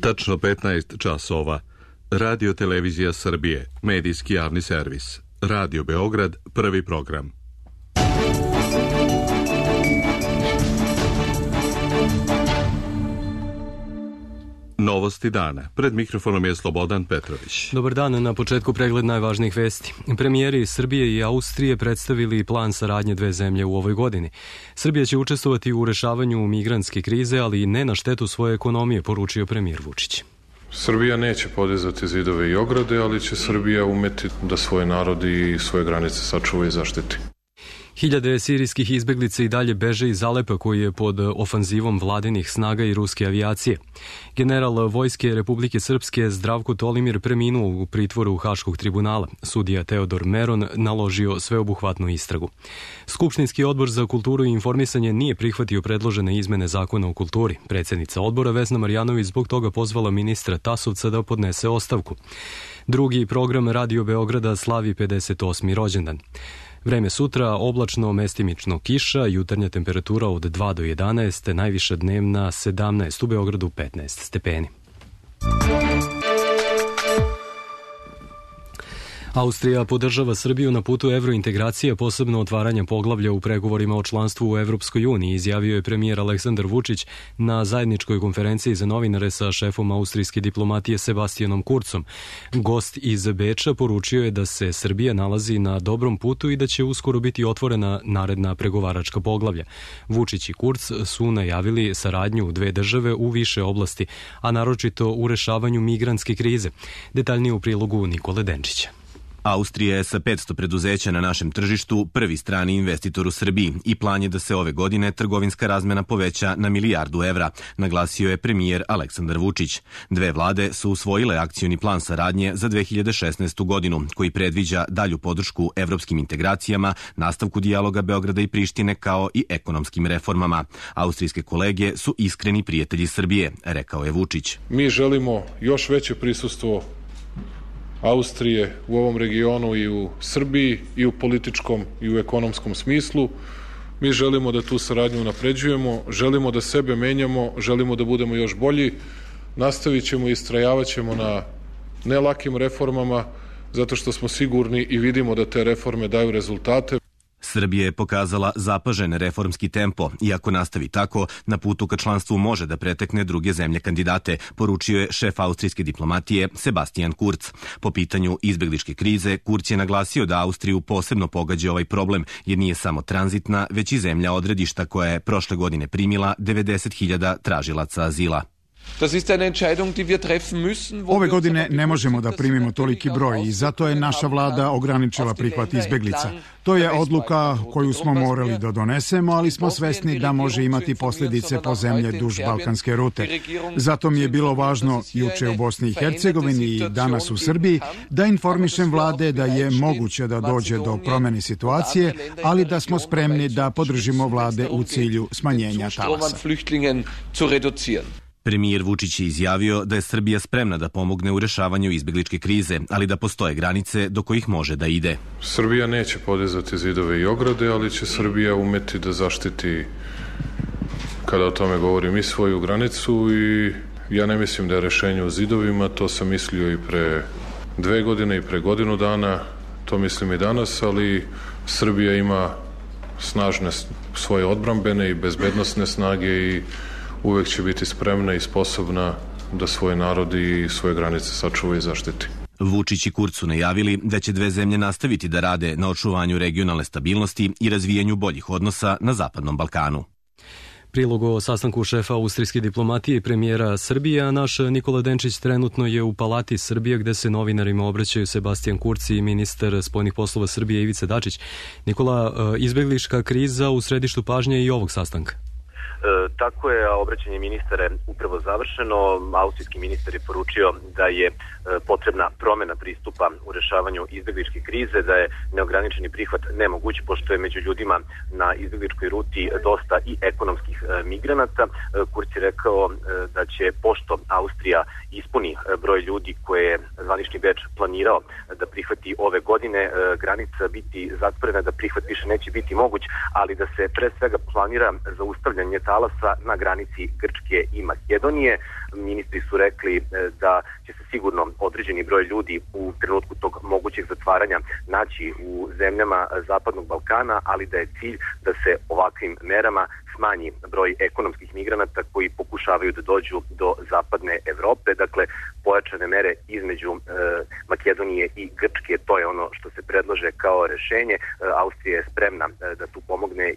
Tačno 15 časova. Radio Televizija Srbije, medijski javni servis. Radio Beograd, prvi program. Novosti dana. Pred mikrofonom je Slobodan Petrović. Dobar dan, na početku pregled najvažnijih vesti. Premijeri Srbije i Austrije predstavili plan saradnje dve zemlje u ovoj godini. Srbija će učestvovati u rešavanju migrantske krize, ali i ne na štetu svoje ekonomije, poručio premijer Vučić. Srbija neće podizati zidove i ograde, ali će Srbija umeti da svoje narodi i svoje granice sačuva i zaštiti. Hiljade sirijskih izbeglica i dalje beže iz Alepa koji je pod ofanzivom vladinih snaga i ruske avijacije. General Vojske Republike Srpske Zdravko Tolimir preminuo u pritvoru Haškog tribunala. Sudija Teodor Meron naložio sveobuhvatnu istragu. Skupštinski odbor za kulturu i informisanje nije prihvatio predložene izmene zakona o kulturi. Predsjednica odbora Vesna Marjanović zbog toga pozvala ministra Tasovca da podnese ostavku. Drugi program Radio Beograda slavi 58. rođendan. Vreme sutra, oblačno, mestimično kiša, jutarnja temperatura od 2 do 11, najviša dnevna 17, u Beogradu 15 stepeni. Austrija podržava Srbiju na putu evrointegracije, posebno otvaranja poglavlja u pregovorima o članstvu u Evropskoj uniji, izjavio je premijer Aleksandar Vučić na zajedničkoj konferenciji za novinare sa šefom austrijske diplomatije Sebastianom Kurzom. Gost iz Beča poručio je da se Srbija nalazi na dobrom putu i da će uskoro biti otvorena naredna pregovaračka poglavlja. Vučić i Kurz su najavili saradnju dve države u više oblasti, a naročito u rešavanju migrantske krize. Detaljnije u prilogu Nikole Denčića. Austrija je sa 500 preduzeća na našem tržištu prvi strani investitor u Srbiji i plan je da se ove godine trgovinska razmena poveća na milijardu evra, naglasio je premijer Aleksandar Vučić. Dve vlade su usvojile akcioni plan saradnje za 2016. godinu, koji predviđa dalju podršku evropskim integracijama, nastavku dijaloga Beograda i Prištine kao i ekonomskim reformama. Austrijske kolege su iskreni prijatelji Srbije, rekao je Vučić. Mi želimo još veće prisustvo Austrije u ovom regionu i u Srbiji i u političkom i u ekonomskom smislu. Mi želimo da tu saradnju napređujemo, želimo da sebe menjamo, želimo da budemo još bolji, nastavit ćemo i istrajavat ćemo na nelakim reformama, zato što smo sigurni i vidimo da te reforme daju rezultate. Srbija je pokazala zapažen reformski tempo i ako nastavi tako, na putu ka članstvu može da pretekne druge zemlje kandidate, poručio je šef austrijske diplomatije Sebastian Kurz. Po pitanju izbegličke krize, Kurz je naglasio da Austriju posebno pogađa ovaj problem, jer nije samo tranzitna, već i zemlja odredišta koja je prošle godine primila 90.000 tražilaca azila. Ove godine ne možemo da primimo toliki broj i zato je naša vlada ograničila prihvat izbeglica. To je odluka koju smo morali da donesemo, ali smo svesni da može imati posljedice po zemlje duž balkanske rute. Zato mi je bilo važno juče u Bosni i Hercegovini i danas u Srbiji da informišem vlade da je moguće da dođe do promene situacije, ali da smo spremni da podržimo vlade u cilju smanjenja talasa. Premijer Vučić je izjavio da je Srbija spremna da pomogne u rešavanju izbegličke krize, ali da postoje granice do kojih može da ide. Srbija neće podizati zidove i ograde, ali će Srbija umeti da zaštiti, kada o tome govorim, i svoju granicu i ja ne mislim da je rešenje u zidovima, to sam mislio i pre 2 godine i pre godinu dana, to mislim i danas, ali Srbija ima snažne svoje odbrambene i bezbednosne snage i uvek će biti spremna i sposobna da svoje narodi i svoje granice sačuva i zaštiti. Vučić i Kurz su najavili da će dve zemlje nastaviti da rade na očuvanju regionalne stabilnosti i razvijanju boljih odnosa na Zapadnom Balkanu. Prilog o sastanku šefa austrijske diplomatije i premijera Srbije, a naš Nikola Denčić trenutno je u Palati Srbije gde se novinarima obraćaju Sebastian Kurz i ministar spoljnih poslova Srbije Ivica Dačić. Nikola, izbeglička kriza u središtu pažnje i ovog sastanka. Tako je, obraćanje ministara je upravo završeno. Austrijski ministar je poručio da je potrebna promena pristupa u rešavanju izbegličke krize, da je neograničeni prihvat nemoguć, pošto je među ljudima na izbegličkoj ruti dosta i ekonomskih migranata. Kurz je rekao da će, pošto Austrija ispuni broj ljudi koje je zvanični Beč planirao da prihvati ove godine, granica biti zatvorena, da prihvat više neće biti moguć, ali da se pre svega planira zaustavljanje talasa na granici Grčke i Makedonije. Ministri su rekli da će se sigurno određeni broj ljudi u trenutku tog mogućeg zatvaranja naći u zemljama Zapadnog Balkana, ali da je cilj da se ovakvim merama smanji broj ekonomskih migranata koji pokušavaju da dođu do zapadne Evrope. Dakle, pojačane mere između Makedonije i Grčke, to je ono što se predlaže kao rešenje. Austrija je spremna da tu pomogne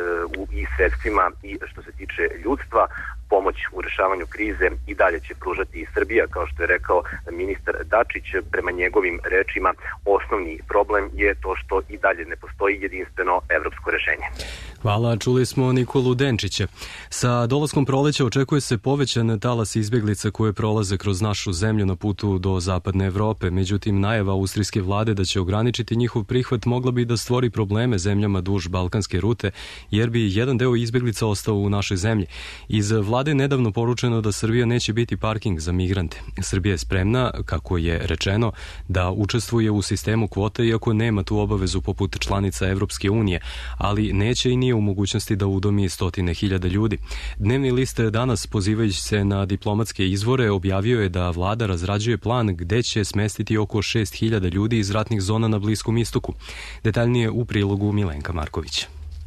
i sredstvima i što se tiče ljudstva. Pomoć u rešavanju krize i dalje će pružati i Srbija, kao što je rekao ministar Dačić. Prema njegovim rečima, osnovni problem je to što i dalje ne postoji jedinstveno evropsko rešenje. Hvala, čuli smo Nikolu Denčića. Sa dolaskom proleća očekuje se povećan talas izbjeglica koje prolaze kroz našu zemlju na putu do zapadne Evrope. Međutim, najava austrijske vlade da će ograničiti njihov prihvat mogla bi da stvori probleme zemljama duž balkanske rute, jer bi jedan deo izbjeglica ostao u našoj zemlji. Iz vlade je nedavno poručeno da Srbija neće biti parking za migrante. Srbija je spremna, kako je rečeno, da učestvuje u sistemu kvota, iako nema tu obavezu poput članica Evropske unije, ali neće i nije u mogućnosti da udomi 100.000 ljudi. Dnevni list danas, pozivajući se na diplomatske izvore, objavio je da vlada razrađuje plan gde će smestiti oko 6.000 ljudi iz ratnih zona na Bliskom istoku. Detaljnije u prilogu Milenka Marković.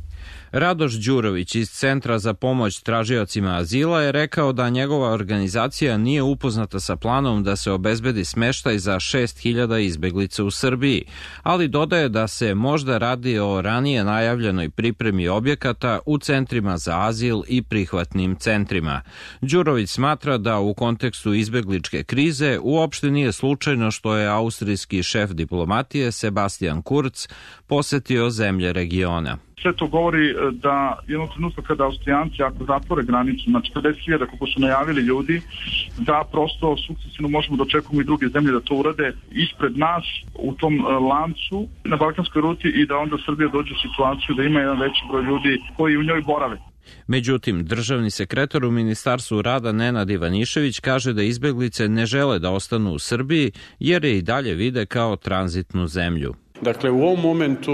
Radoš Đurović iz Centra za pomoć tražiocima azila je rekao da njegova organizacija nije upoznata sa planom da se obezbedi smeštaj za 6.000 izbeglica u Srbiji, ali dodaje da se možda radi o ranije najavljenoj pripremi objekata u centrima za azil i prihvatnim centrima. Đurović smatra da u kontekstu izbegličke krize uopšte nije slučajno što je austrijski šef diplomatije Sebastian Kurz posetio zemlje regiona. Sve to govori da jednog trenutka kada Austrijanci ako zatvore granicu na 40.000 kako su najavili ljudi, da prosto sukcesivno možemo da očekujemo i druge zemlje da to urade ispred nas u tom lancu na balkanskoj ruti i da onda Srbija dođe u situaciju da ima jedan veći broj ljudi koji u njoj borave. Međutim, državni sekretar u Ministarstvu rada Nenad Ivanišević kaže da izbeglice ne žele da ostanu u Srbiji jer je i dalje vide kao tranzitnu zemlju. Dakle, u ovom momentu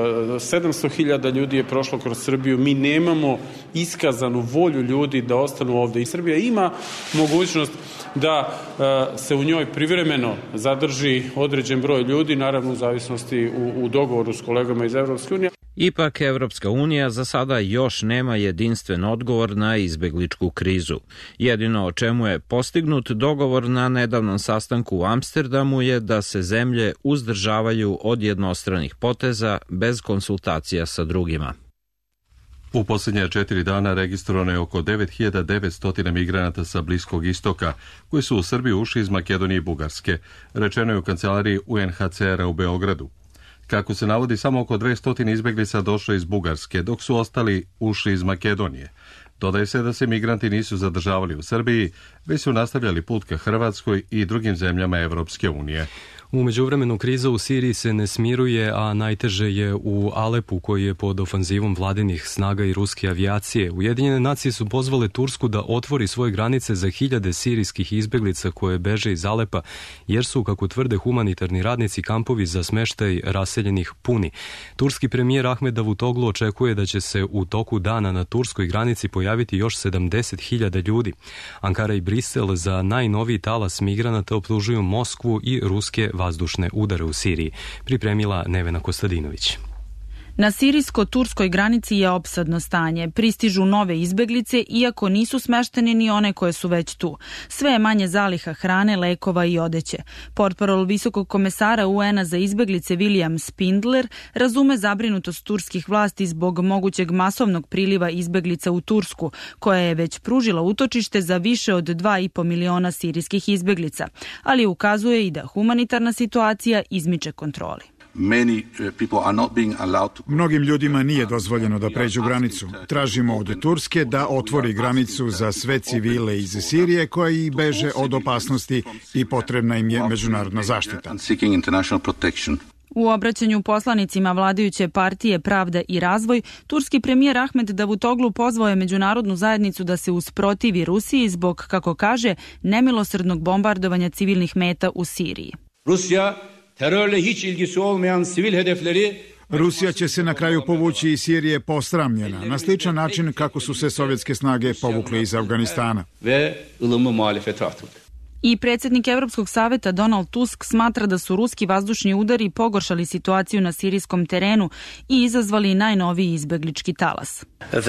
700.000 ljudi je prošlo kroz Srbiju. Mi nemamo iskazanu volju ljudi da ostanu ovde. I Srbija ima mogućnost da se u njoj privremeno zadrži određen broj ljudi, naravno u zavisnosti u dogovoru s kolegama iz Evropske unije. Ipak, Evropska unija za sada još nema jedinstven odgovor na izbegličku krizu. Jedino o čemu je postignut dogovor na nedavnom sastanku u Amsterdamu je da se zemlje uzdržavaju od jednostranih poteza bez konsultacija sa drugima. U posljednja 4 dana registrovano je oko 9.900 migranata sa Bliskog istoka, koji su u Srbiju ušli iz Makedonije i Bugarske, rečeno je u kancelariji UNHCR-a u Beogradu. Kako se navodi, samo oko 200 izbeglica došlo iz Bugarske, dok su ostali ušli iz Makedonije. Dodaje se da se migranti nisu zadržavali u Srbiji, već su nastavljali put ka Hrvatskoj i drugim zemljama Evropske unije. U međuvremenu kriza u Siriji se ne smiruje, a najteže je u Alepu, koji je pod ofanzivom vladinih snaga i ruske avijacije. Ujedinjene nacije su pozvale Tursku da otvori svoje granice za hiljade sirijskih izbeglica koje beže iz Alepa, jer su, kako tvrde humanitarni radnici, kampovi za smeštaj raseljenih puni. Turski premijer Ahmed Davutoglu očekuje da će se u toku dana na turskoj granici pojaviti još 70.000 ljudi. Ankara i Brisel za najnoviji talas migranata optužuju Moskvu i ruske vazdušne udare u Siriji, pripremila Nevena Kostadinović. Na sirijsko-turskoj granici je opsadno stanje. Pristižu nove izbeglice, iako nisu smeštene ni one koje su već tu. Sve je manje zaliha hrane, lekova i odeće. Portparol visokog komesara UN-a za izbeglice William Spindler razume zabrinutost turskih vlasti zbog mogućeg masovnog priliva izbeglica u Tursku, koja je već pružila utočište za više od 2,5 miliona sirijskih izbeglica, ali ukazuje i da humanitarna situacija izmiče kontroli. Mnogim ljudima nije dozvoljeno da pređu granicu. Tražimo od Turske da otvori granicu za sve civile iz Sirije koji beže od opasnosti i potrebna im je međunarodna zaštita. U obraćanju poslanicima vladajuće partije Pravda i razvoj, turski premijer Ahmed Davutoglu pozvao je međunarodnu zajednicu da se usprotivi Rusiji zbog, kako kaže, nemilosrdnog bombardovanja civilnih meta u Siriji. Rusija terörle hiç ilgisi olmayan sivil hedefleri Rusija će se na kraju povući iz Sirije posramljena, na sličan način kako su se sovjetske snage povukle iz Afganistana. I predsjednik Evropskog saveta Donald Tusk smatra da su ruski vazdušni udari pogoršali situaciju na sirijskom terenu i izazvali najnoviji izbeglički talas.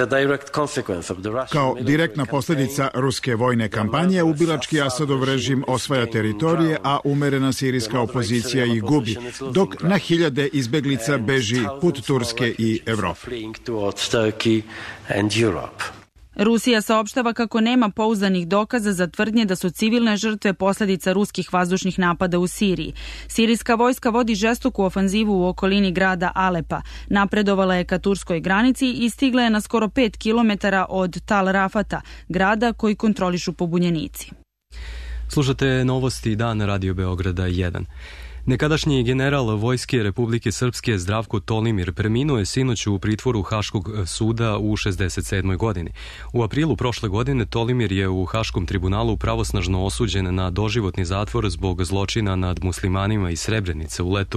Kao direktna posljedica ruske vojne kampanje, ubilački Asadov režim osvaja teritorije, a umerena sirijska opozicija ih gubi, dok na hiljade izbeglica beži put Turske i Evrope. Rusija saopštava kako nema pouzdanih dokaza za tvrdnje da su civilne žrtve posljedica ruskih vazdušnih napada u Siriji. Sirijska vojska vodi žestoku ofanzivu u okolini grada Alepa. Napredovala je ka turskoj granici i stigla je na skoro 5 kilometara od Tal Rafata, grada koji kontrolišu pobunjenici. Slušate novosti Dan Radio Beograda 1. Nekadašnji general Vojske Republike Srpske Zdravko Tolimir preminuo je sinoć u pritvoru Haškog suda u 67. godini. U aprilu prošle godine Tolimir je u Haškom tribunalu pravosnažno osuđen na doživotni zatvor zbog zločina nad muslimanima iz Srebrenice u leto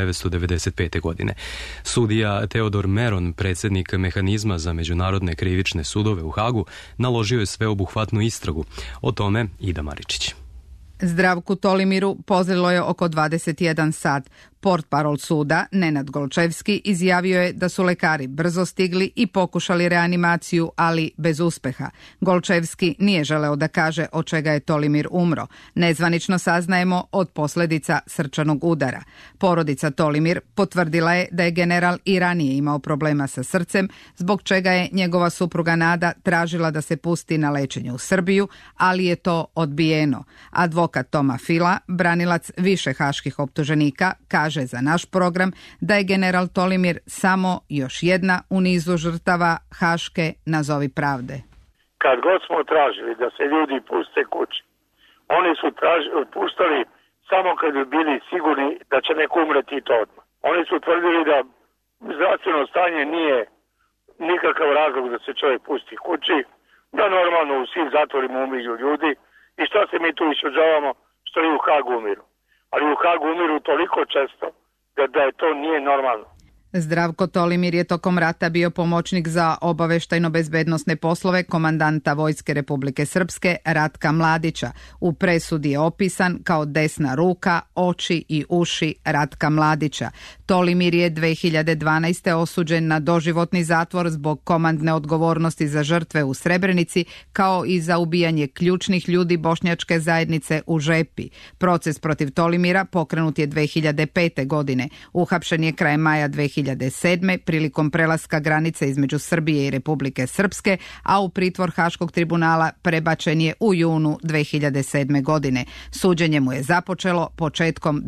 1995. godine. Sudija Teodor Meron, predsjednik mehanizma za međunarodne krivične sudove u Hagu, naložio je sveobuhvatnu istragu. O tome Ida Maričić. Zdravku Tolimiru pozrelo je oko 21 sat. Portparol suda, Nenad Golčevski, izjavio je da su lekari brzo stigli i pokušali reanimaciju, ali bez uspeha. Golčevski nije želeo da kaže od čega je Tolimir umro. Nezvanično saznajemo od posljedica srčanog udara. Porodica Tolimir potvrdila je da je general i ranije imao problema sa srcem, zbog čega je njegova supruga Nada tražila da se pusti na lečenje u Srbiju, ali je to odbijeno. Advokat Toma Fila, branilac više haških optuženika, kaže za naš program da je general Tolimir samo još jedna u nizu žrtava haške nazovi pravde. Kad god smo tražili da se ljudi puste kući, oni su puštali samo kad bi bili sigurni da će neko umreti i to odmah. Oni su tvrdili da zdravstveno stanje nije nikakav razlog da se čovjek pusti kući, da normalno u svim zatvorima umiru ljudi i šta se mi tu išuđavamo što i u Hagu umiru. Ali u Hagu umiru toliko često da je to nije normalno. Zdravko Tolimir je tokom rata bio pomoćnik za obaveštajno-bezbednosne poslove komandanta Vojske Republike Srpske Ratka Mladića. U presudi je opisan kao desna ruka, oči i uši Ratka Mladića. Tolimir je 2012. osuđen na doživotni zatvor zbog komandne odgovornosti za žrtve u Srebrenici, kao i za ubijanje ključnih ljudi bošnjačke zajednice u Žepi. Proces protiv Tolimira pokrenut je 2005. godine. Uhapšen je krajem maja 2007. prilikom prelaska granice između Srbije i Republike Srpske, a u pritvor Haškog tribunala prebačen je u junu 2007. godine. Suđenje mu je započelo početkom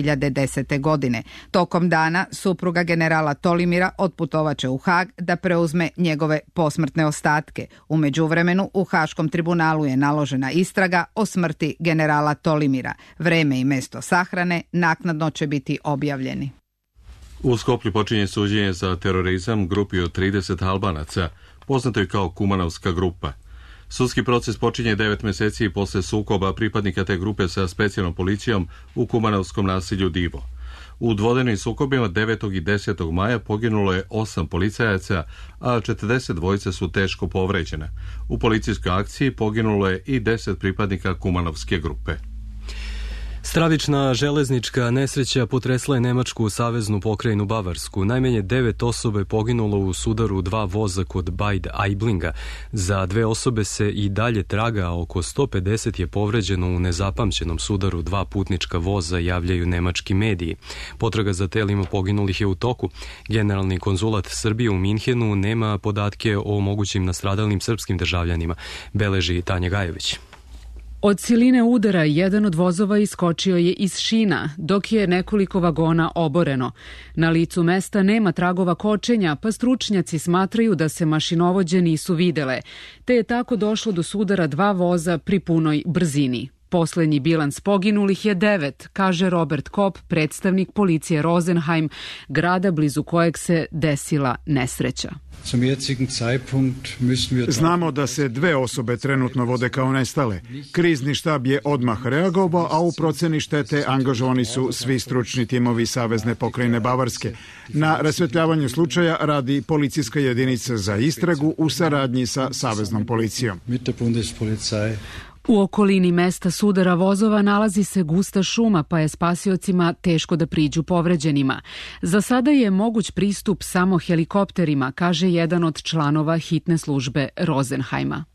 2010. godine. Tokom dana supruga generala Tolimira otputovaće u Hag da preuzme njegove posmrtne ostatke. U međuvremenu u Haškom tribunalu je naložena istraga o smrti generala Tolimira. Vreme i mesto sahrane naknadno će biti objavljeni. U Skoplju počinje suđenje za terorizam grupi od 30 Albanaca, poznatoj kao Kumanovska grupa. Sudski proces počinje 9 mjeseci posle sukoba pripadnika te grupe sa specijalnom policijom u kumanovskom naselju Divo. U dvodenim sukobima 9. i 10. maja poginulo je 8 policajaca, a 40 dvojice su teško povređene. U policijskoj akciji poginulo je i 10 pripadnika Kumanovske grupe. Stravična železnička nesreća potresla je Nemačku saveznu pokrajinu Bavarsku. Najmanje 9 osobe je poginulo u sudaru 2 voza kod Bad Aiblinga. Za 2 osobe se i dalje traga, a oko 150 je povređeno u nezapamćenom sudaru 2 putnička voza, javljaju nemački mediji. Potraga za telima poginulih je u toku. Generalni konzulat Srbije u Minhenu nema podatke o mogućim nastradalnim srpskim državljanima, beleži Tanja Gajević. Od siline udara jedan od vozova iskočio je iz šina, dok je nekoliko vagona oboreno. Na licu mesta nema tragova kočenja, pa stručnjaci smatraju da se mašinovođe nisu videle, te je tako došlo do sudara 2 voza pri punoj brzini. Poslednji bilans poginulih je 9, kaže Robert Kopp, predstavnik policije Rosenheim, grada blizu kojeg se desila nesreća. Znamo da se 2 osobe trenutno vode kao nestale. Krizni štab je odmah reagovao, a u proceni štete angažovani su svi stručni timovi Savezne pokrajine Bavarske. Na rasvetljavanju slučaja radi policijska jedinica za istragu u saradnji sa Saveznom policijom. U okolini mesta sudara vozova nalazi se gusta šuma, pa je spasiocima teško da priđu povređenima. Za sada je moguć pristup samo helikopterima, kaže jedan od članova hitne službe Rosenheima.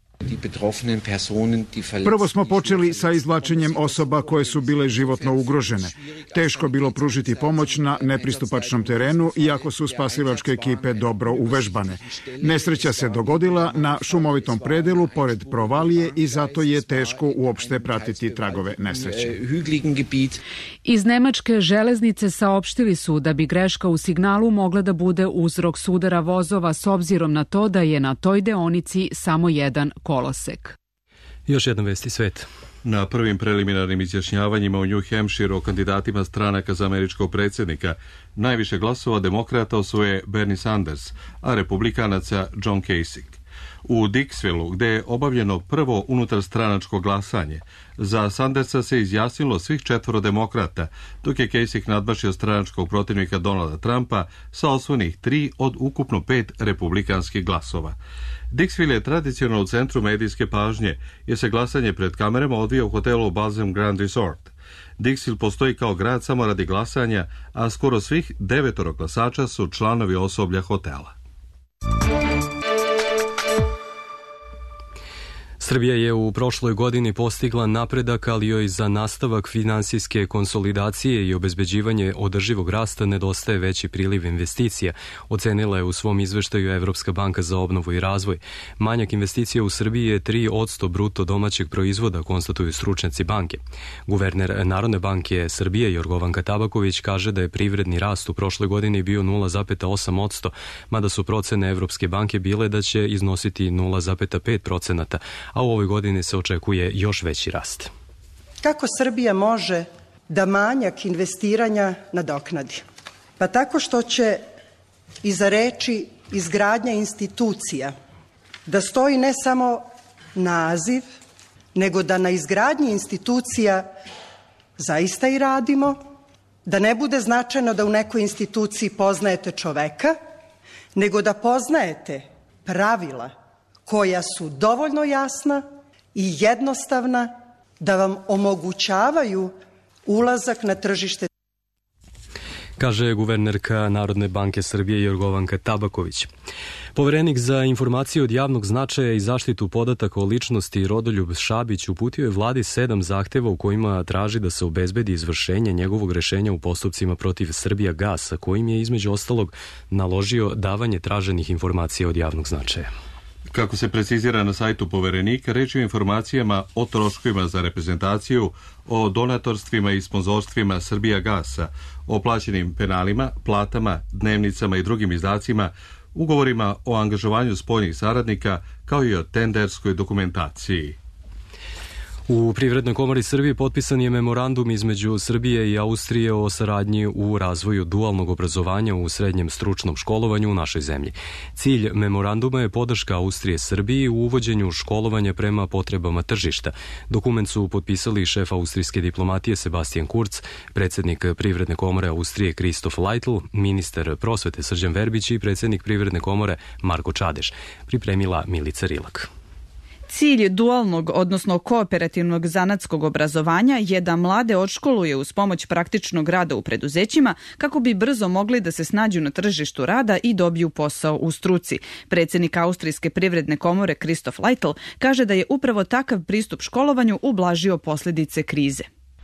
Prvo smo počeli sa izvlačenjem osoba koje su bile životno ugrožene. Teško bilo pružiti pomoć na nepristupačnom terenu, iako su spasilačke ekipe dobro uvežbane. Nesreća se dogodila na šumovitom predelu pored provalije i zato je teško uopšte pratiti tragove nesreće. Iz Nemačke železnice saopštili su da bi greška u signalu mogla da bude uzrok sudara vozova s obzirom na to da je na toj deonici samo jedan kolosek. Još jedna vest iz sveta. Na prvim preliminarnim izjašnjavanjima u New Hampshire o kandidatima stranaka za američkog predsjednika najviše glasova demokrata osvoje Bernie Sanders, a republikanaca John Kasich. U Dixvillu, gde je obavljeno prvo unutarstranačko glasanje, za Sandersa se izjasnilo svih 4 demokrata, dok je Kasich nadmašio stranačkog protivnika Donalda Trumpa sa osvojenih 3 od ukupno 5 republikanskih glasova. Dixville je tradicionalno u centru medijske pažnje, jer se glasanje pred kamerama odvija u hotelu Balsam Grand Resort. Dixville postoji kao grad samo radi glasanja, a skoro svih 9 glasača su članovi osoblja hotela. Srbija je u prošloj godini postigla napredak, ali joj za nastavak finansijske konsolidacije i obezbeđivanje održivog rasta nedostaje veći priliv investicija, ocenila je u svom izveštaju Evropska banka za obnovu i razvoj. Manjak investicija u Srbiji je 3% bruto domaćeg proizvoda, konstatuju stručnjaci banke. Guverner Narodne banke Srbije Jorgovanka Tabaković kaže da je privredni rast u prošloj godini bio 0,8%, mada su procene Evropske banke bile da će iznositi 0,5%, a u ovoj godini se očekuje još veći rast. Kako Srbija može da manjak investiranja nadoknadi? Pa tako što će iza reči izgradnja institucija da stoji ne samo naziv, nego da na izgradnji institucija zaista i radimo, da ne bude značajno da u nekoj instituciji poznajete čoveka, nego da poznajete pravila koja su dovoljno jasna i jednostavna da vam omogućavaju ulazak na tržište. Kaže guvernerka Narodne banke Srbije Jorgovanka Tabaković. Poverenik za informacije od javnog značaja i zaštitu podataka o ličnosti Rodoljub Šabić uputio je vladi 7 zahteva u kojima traži da se obezbedi izvršenje njegovog rešenja u postupcima protiv Srbijagasa, kojim je između ostalog naložio davanje traženih informacija od javnog značaja. Kako se precizira na sajtu Poverenika, reč je o informacijama o troškovima za reprezentaciju, o donatorstvima i sponzorstvima Srbijagasa, o plaćenim penalima, platama, dnevnicama i drugim izdacima, ugovorima o angažovanju spoljnih saradnika, kao i o tenderskoj dokumentaciji. U Privrednoj komori Srbije potpisan je memorandum između Srbije i Austrije o saradnji u razvoju dualnog obrazovanja u srednjem stručnom školovanju u našoj zemlji. Cilj memoranduma je podrška Austrije Srbiji u uvođenju školovanja prema potrebama tržišta. Dokument su potpisali šef austrijske diplomatije Sebastian Kurz, predsjednik Privredne komore Austrije Kristof Leitl, ministar prosvete Srđan Verbić i predsjednik Privredne komore Marko Čadeš. Pripremila Milica Rilak. Cilj dualnog, odnosno kooperativnog zanatskog obrazovanja je da mlade odškoluje uz pomoć praktičnog rada u preduzećima kako bi brzo mogli da se snađu na tržištu rada i dobiju posao u struci. Predsjednik Austrijske privredne komore Kristof Leitl kaže da je upravo takav pristup školovanju ublažio posljedice krize.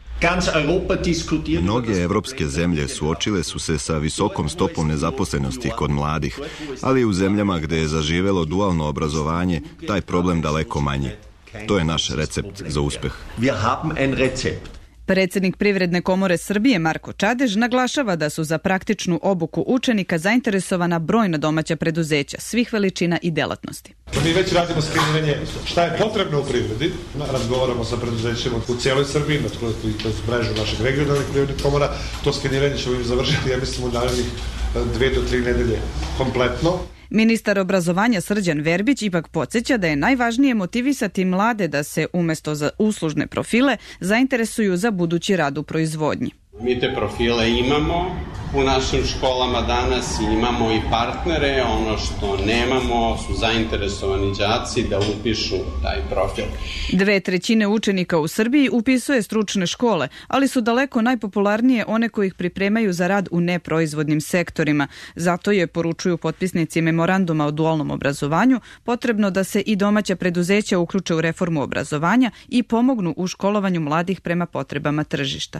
Mnoge evropske zemlje suočile su se sa visokom stopom nezaposlenosti kod mladih, ali u zemljama gde je zaživelo dualno obrazovanje, taj problem daleko manji. To je naš recept za uspeh. Predsjednik Privredne komore Srbije Marko Čadež naglašava da su za praktičnu obuku učenika zainteresovana brojna domaća preduzeća svih veličina i delatnosti. Mi već radimo skeniranje šta je potrebno u privredi. Razgovaramo sa preduzećima u cijeloj Srbiji, kroz mrežu naših regionalnih privrednih komora. To skeniranje ćemo im završiti, ja mislim, u narednih 2 do 3 nedelje kompletno. Ministar obrazovanja Srđan Verbić ipak podsjeća da je najvažnije motivisati mlade da se umjesto za uslužne profile zainteresuju za budući rad u proizvodnji. Mi te profile imamo u našim školama danas i imamo i partnere. Ono što nemamo su zainteresovani đaci da upišu taj profil. 2/3 učenika u Srbiji upisuje stručne škole, ali su daleko najpopularnije one koji ih pripremaju za rad u neproizvodnim sektorima. Zato je, poručuju potpisnici memoranduma o dualnom obrazovanju, potrebno da se i domaća preduzeća uključe u reformu obrazovanja i pomognu u školovanju mladih prema potrebama tržišta.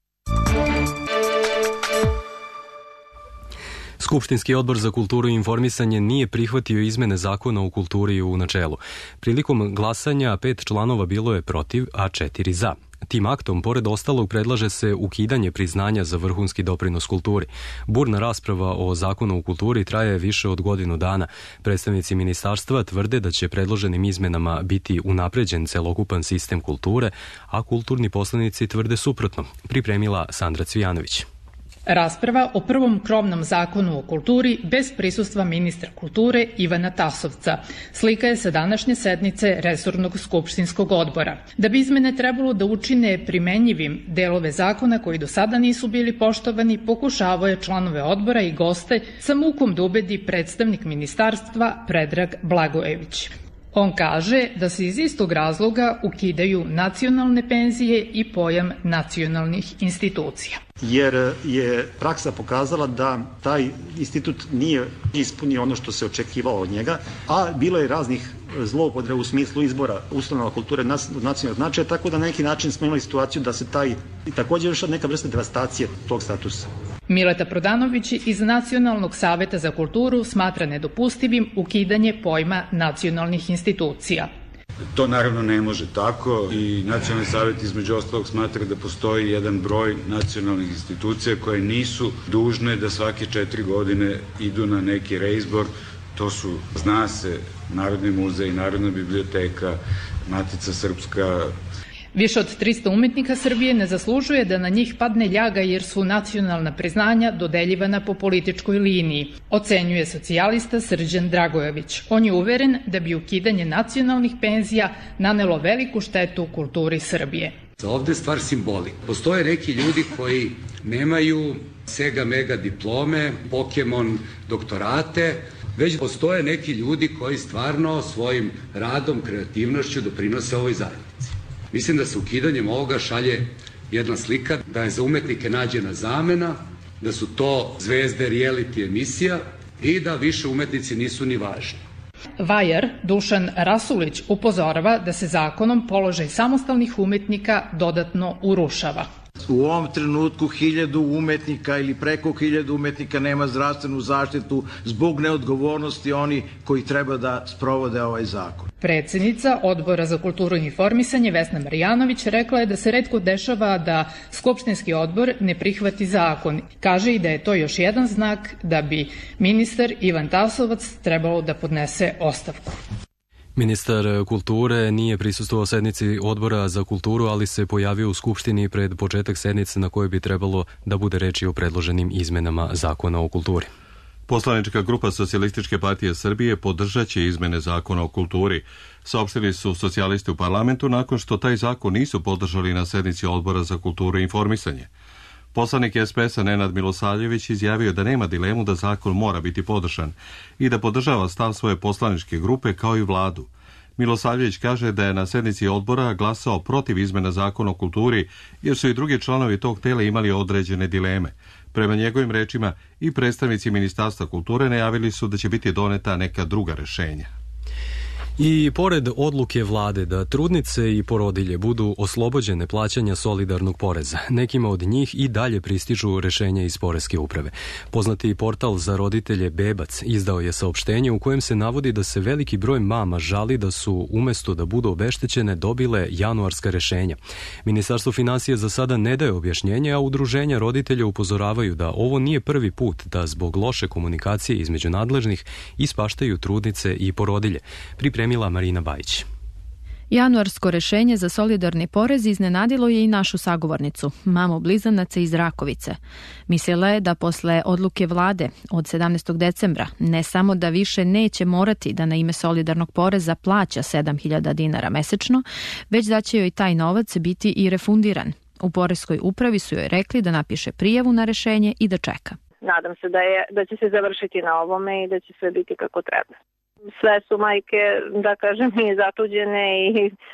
Skupštinski odbor za kulturu i informisanje nije prihvatio izmene zakona o kulturi u načelu. Prilikom glasanja 5 članova bilo je protiv, a 4 za. Tim aktom, pored ostalog, predlaže se ukidanje priznanja za vrhunski doprinos kulturi. Burna rasprava o zakonu o kulturi traje više od godinu dana. Predstavnici ministarstva tvrde da će predloženim izmenama biti unapređen celokupan sistem kulture, a kulturni poslanici tvrde suprotno. Pripremila Sandra Cvijanović. Rasprava o prvom krovnom zakonu o kulturi bez prisustva ministra kulture Ivana Tasovca. Slika je sa današnje sednice resornog skupštinskog odbora. Da bi izmene trebalo da učine primenjivim delove zakona koji do sada nisu bili poštovani, pokušavao je članove odbora i goste sa mukom da ubedi predstavnik ministarstva Predrag Blagojević. On kaže da se iz istog razloga ukidaju nacionalne penzije i pojam nacionalnih institucija. Jer je praksa pokazala da taj institut nije ispunio ono što se očekivalo od njega, a bilo je raznih zloupotreba u smislu izbora ustanova kulture nacionalnog značaja, tako da na neki način smo imali situaciju da se taj također još neka vrsta devastacije tog statusa. Mileta Prodanović iz Nacionalnog saveta za kulturu smatra nedopustivim ukidanje pojma nacionalnih institucija. To naravno ne može tako i Nacionalni savjet između ostalog smatra da postoji jedan broj nacionalnih institucija koje nisu dužne da svake 4 godine idu na neki reizbor. To su, zna se, Narodni muzej, Narodna biblioteka, Matica Srpska. Više od 300 umetnika Srbije ne zaslužuje da na njih padne ljaga jer su nacionalna priznanja dodeljivana po političkoj liniji, ocenjuje socijalista Srđan Dragojević. On je uveren da bi ukidanje nacionalnih penzija nanelo veliku štetu kulturi Srbije. Ovde je stvar simbolik. Postoje neki ljudi koji nemaju Sega Mega diplome, Pokemon doktorate, već postoje neki ljudi koji stvarno svojim radom, kreativnošću doprinose ovoj zajednici. Mislim da se ukidanjem ovoga šalje jedna slika da je za umetnike nađena zamena, da su to zvezde reality emisija i da više umetnici nisu ni važni. Vajar Dušan Rasulić upozorava da se zakonom položaj samostalnih umetnika dodatno urušava. U ovom trenutku 1000 umetnika ili preko 1000 umetnika nema zdravstvenu zaštitu zbog neodgovornosti oni koji treba da sprovode ovaj zakon. Predsjednica Odbora za kulturu i informisanje Vesna Marjanović rekla je da se retko dešava da Skupštinski odbor ne prihvati zakon. Kaže i da je to još jedan znak da bi ministar Ivan Tasovac trebalo da podnese ostavku. Ministar kulture nije prisustvovao sednici Odbora za kulturu, ali se pojavio u Skupštini pred početak sednice na kojoj bi trebalo da bude reči o predloženim izmenama zakona o kulturi. Poslanička grupa Socijalističke partije Srbije podržaće izmene zakona o kulturi. Saopštili su socijalisti u parlamentu nakon što taj zakon nisu podržali na sednici Odbora za kulturu i informisanje. Poslanik SPS-a Nenad Milosavljević izjavio da nema dilemu da zakon mora biti podržan i da podržava stav svoje poslaničke grupe kao i vladu. Milosavljević kaže da je na sednici odbora glasao protiv izmena zakona o kulturi jer su i drugi članovi tog tela imali određene dileme. Prema njegovim rečima i predstavnici Ministarstva kulture najavili su da će biti doneta neka druga rešenja. I pored odluke vlade da trudnice i porodilje budu oslobođene plaćanja solidarnog poreza, nekima od njih i dalje pristižu rešenja iz poreske uprave. Poznati portal za roditelje Bebac izdao je saopštenje u kojem se navodi da se veliki broj mama žali da su umesto da budu obeštećene dobile januarska rešenja. Ministarstvo finansija za sada ne daje objašnjenje, a udruženja roditelja upozoravaju da ovo nije prvi put da zbog loše komunikacije između nadležnih ispaštaju trudnice i porodilje. Pripremila Marina Bajić. Januarsko rešenje za solidarni porez iznenadilo je i našu sagovornicu, mamu blizanaca iz Rakovice. Mislila je da posle odluke vlade od 17. decembra ne samo da više neće morati da na ime solidarnog poreza plaća 7.000 dinara mesečno, već da će joj taj novac biti i refundiran. U poreskoj upravi su joj rekli da napiše prijavu na rešenje i da čeka. Nadam se da će se završiti na ovome i da će sve biti kako treba. Sve su majke, da kažem, i zatuđene i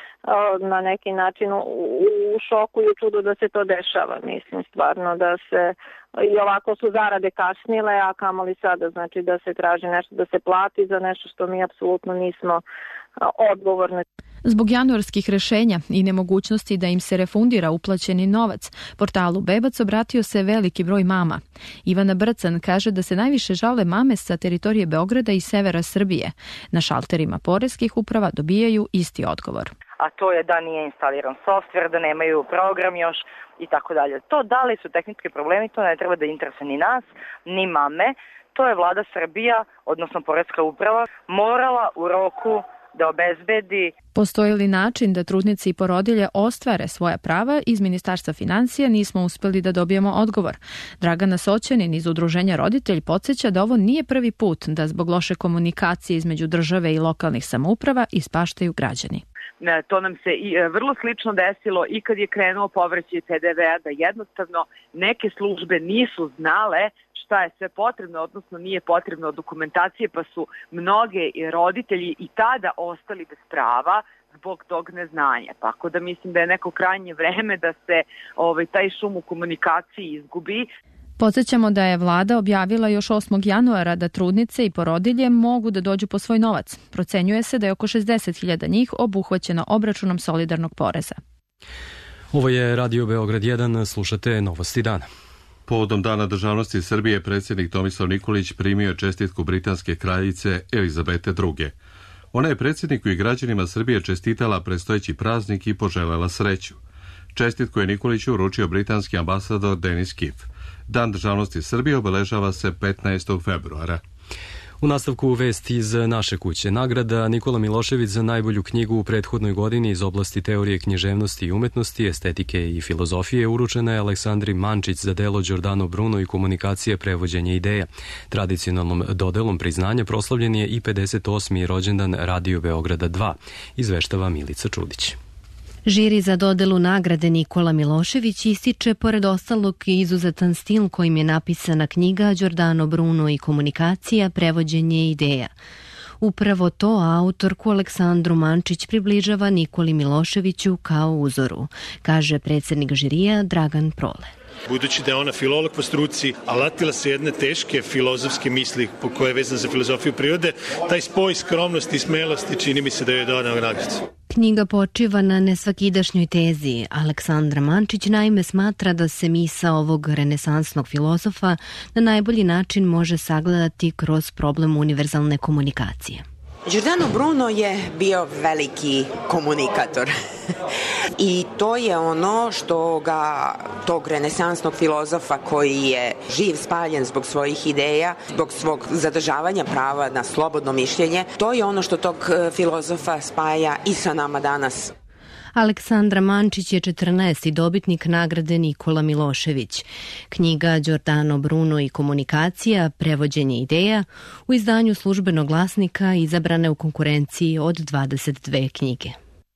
na neki način u šoku i u čudu da se to dešava. Mislim stvarno da se i ovako su zarade kasnile, a kamoli sada, znači da se traži nešto, da se plati za nešto što mi apsolutno nismo odgovorni. Zbog januarskih rešenja i nemogućnosti da im se refundira uplaćeni novac, portalu Bebac obratio se veliki broj mama. Ivana Brcan kaže da se najviše žale mame sa teritorije Beograda i severa Srbije. Na šalterima poreskih uprava dobijaju isti odgovor. A to je da nije instaliran softver, da nemaju program još i tako dalje. To da li su tehnički problemi, to ne treba da interesuje ni nas, ni mame. To je vlada Srbija, odnosno poreska uprava, morala u roku da obezbedi. Postoji li način da trudnice i porodilje ostvare svoja prava? Iz Ministarstva finansija nismo uspeli da dobijemo odgovor. Dragana Soćanin iz Udruženja Roditelj podsjeća da ovo nije prvi put da zbog loše komunikacije između države i lokalnih samouprava ispaštaju građani. To nam se i vrlo slično desilo i kad je krenuo povraćaj PDV-a, da jednostavno neke službe nisu znale šta je sve potrebno, odnosno nije potrebno od dokumentacije, pa su mnoge roditelji i tada ostali bez prava zbog tog neznanja. Tako da mislim da je neko krajnje vreme da se taj šum u komunikaciji izgubi. Podsjećamo da je vlada objavila još 8. januara da trudnice i porodilje mogu da dođu po svoj novac. Procenjuje se da je oko 60.000 njih obuhvaćeno obračunom solidarnog poreza. Ovo je Radio Beograd 1, slušate Novosti dana. Povodom Dana državnosti Srbije predsjednik Tomislav Nikolić primio čestitku britanske kraljice Elizabete II. Ona je predsjedniku i građanima Srbije čestitala predstojeći praznik i poželjela sreću. Čestitku je Nikoliću uručio britanski ambasador Denis Kiff. Dan državnosti Srbije obeležava se 15. februara. U nastavku vesti iz naše kuće. Nagrada Nikola Milošević za najbolju knjigu u prethodnoj godini iz oblasti teorije književnosti i umetnosti, estetike i filozofije uručena je Aleksandri Mančić za delo Giordano Bruno i komunikacije prevođenje ideja. Tradicionalnom dodelom priznanja proslavljen je i 58. rođendan Radio Beograda 2, izveštava Milica Čudić. Žiri za dodelu nagrade Nikola Milošević ističe pored ostalog i izuzetan stil kojim je napisana knjiga Giordano Bruno i komunikacija prevođenje ideja. Upravo to autorku Aleksandru Mančić približava Nikoli Miloševiću kao uzoru, kaže predsjednik žirija Dragan Prole. Budući da je ona filolog po struci, a latila se jedne teške filozofske misli po koje je vezan za filozofiju prirode, taj spoj skromnosti i smelosti čini mi se da je donao nagradu. Knjiga počiva na nesvakidašnjoj tezi. Aleksandra Mančić naime smatra da se misao ovog renesansnog filozofa na najbolji način može sagledati kroz problem univerzalne komunikacije. Giordano Bruno je bio veliki komunikator i to je ono što ga, tog renesansnog filozofa koji je živ, spaljen zbog svojih ideja, zbog svog zadržavanja prava na slobodno mišljenje, to je ono što tog filozofa spaja i sa nama danas. Aleksandra Mančić je 14. dobitnik nagrade Nikola Milošević. Knjiga Giordano Bruno i komunikacija, prevođenje ideja, u izdanju Službenog glasnika izabrane u konkurenciji od 22 knjige.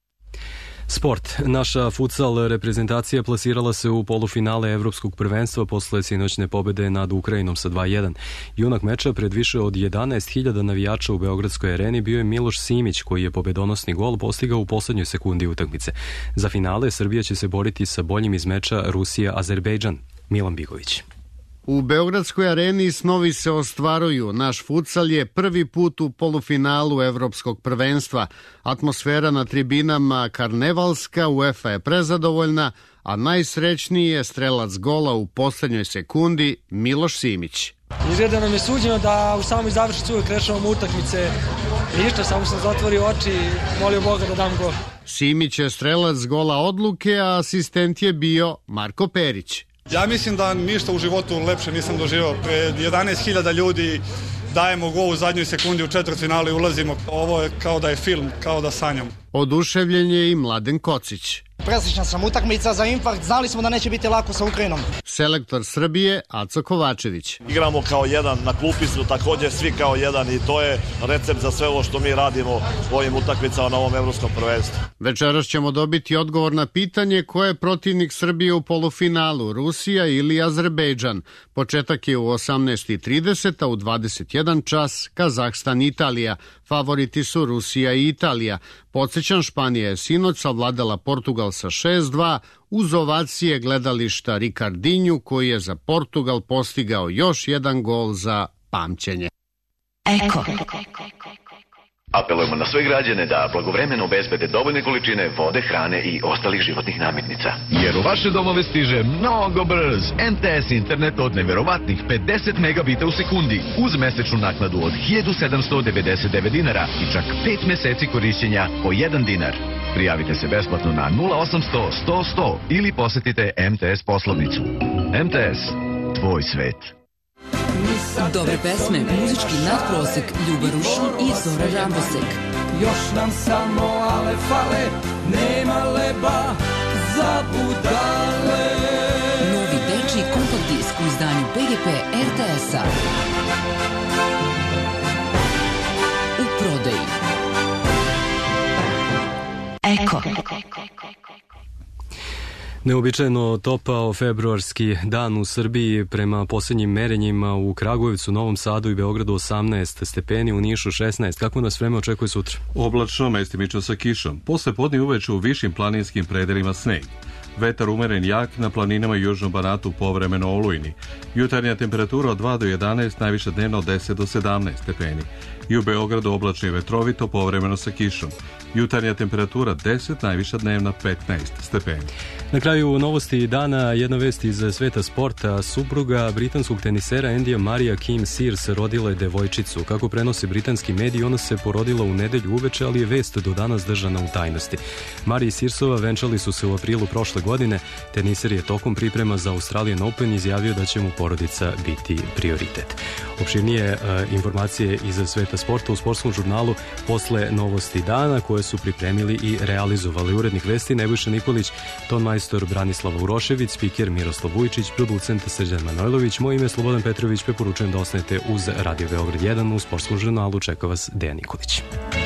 Sport. Naša futsal reprezentacija plasirala se u polufinale Evropskog prvenstva posle sinoćne pobede nad Ukrajinom sa 2:1. Junak meča pred više od 11.000 navijača u Beogradskoj areni bio je Miloš Simić, koji je pobedonosni gol postigao u poslednjoj sekundi utakmice. Za finale Srbija će se boriti sa boljim iz meča Rusija-Azerbejdžan. Milan Bigović. U Beogradskoj areni snovi se ostvaruju. Naš futsal je prvi put u polufinalu Evropskog prvenstva. Atmosfera na tribinama karnevalska, UEFA je prezadovoljna, a najsrećniji je strelac gola u poslednjoj sekundi Miloš Simić. Izgleda nam je suđeno da u samoj završnici uvek rešavamo utakmice. Ništa, samo sam zatvorio oči i molio Boga da dam gol. Simić je strelac gola odluke, a asistent je bio Marko Perić. Ja mislim da ništa u životu lepše nisam doživao. Pred 11.000 ljudi dajemo gol u zadnjoj sekundi u četvrtfinalu i ulazimo. Ovo je kao da je film, kao da sanjam. Oduševljen je i Mladen Kocić. Preslična sam utakmica za infarkt, znali smo da neće biti lako sa Ukrajinom. Selektor Srbije Aco Kovačević. Igramo kao jedan, na klupi su također svi kao jedan i to je recept za sve ovo što mi radimo u ovim utakmicama na ovom evropskom prvenstvu. Večeras ćemo dobiti odgovor na pitanje ko je protivnik Srbije u polufinalu, Rusija ili Azerbejdžan. Početak je u 18.30, a u 21 čas Kazahstan i Italija. Favoriti su Rusija i Italija. Podsjećam, Španija je sinoć savladala Portugal sa 6-2 uz ovacije gledališta Ricardinju, koji je za Portugal postigao još jedan gol za pamćenje. Eko. Apelujemo na sve građane da blagovremeno obezbede dovoljne količine vode, hrane i ostalih životnih namirnica. Jer u vaše domove stiže mnogo brz MTS internet od neverovatnih 50 megabita u sekundi uz mesečnu naknadu od 1799 dinara i čak 5 meseci korišćenja po 1 dinar. Prijavite se besplatno na 0800 100 100 ili posetite MTS poslovnicu. MTS, tvoj svet. Dobre pesme, muzički nadprosek, Ljuba Rušin i Zora Rambosek. Još nam samo ale fale, nema leba za budale. Novi dečiji kompakt disk u izdanju PGP RTS-a. U prodaji. Eko. Neobičajno topao februarski dan u Srbiji, prema posljednjim merenjima u Kragujevcu, Novom Sadu i Beogradu 18 stepeni, u Nišu 16. Kako nas vreme očekuje sutra? Oblačno, mestimično sa kišom. Posle podne uveče u višim planinskim predelima sneg. Vetar umeren jak, na planinama i južnom Banatu povremeno olujni. Jutarnja temperatura od 2 do 11, najviša dnevna od 10 do 17 stepeni. I u Beogradu oblačno i vetrovito, povremeno sa kišom. Jutarnja temperatura 10, najviša dnevna 15 stepeni. Na kraju novosti dana jedna vest iz sveta sporta. Supruga britanskog tenisera Andyja Marija Kim Sears rodila je devojčicu. Kako prenose britanski mediji, ona se porodila u nedelju uveče, ali je vest do danas držana u tajnosti. Marija Searsova venčali su se u aprilu prošle godine. Teniser je tokom priprema za Australian Open izjavio da će mu porodica biti prioritet. Opširnije informacije iz sveta sporta u sportskom žurnalu posle novosti dana, koje su pripremili i realizovali urednik vesti Nebojša Nikolić, ton majstor Branislava Urošević, spiker Miroslav Vujčić, producent Srđan Manojlović. Moje ime je Slobodan Petrović, preporučujem da ostanete uz Radio Beograd 1. U sportskom žurnalu čeka vas Dejan Nikolić.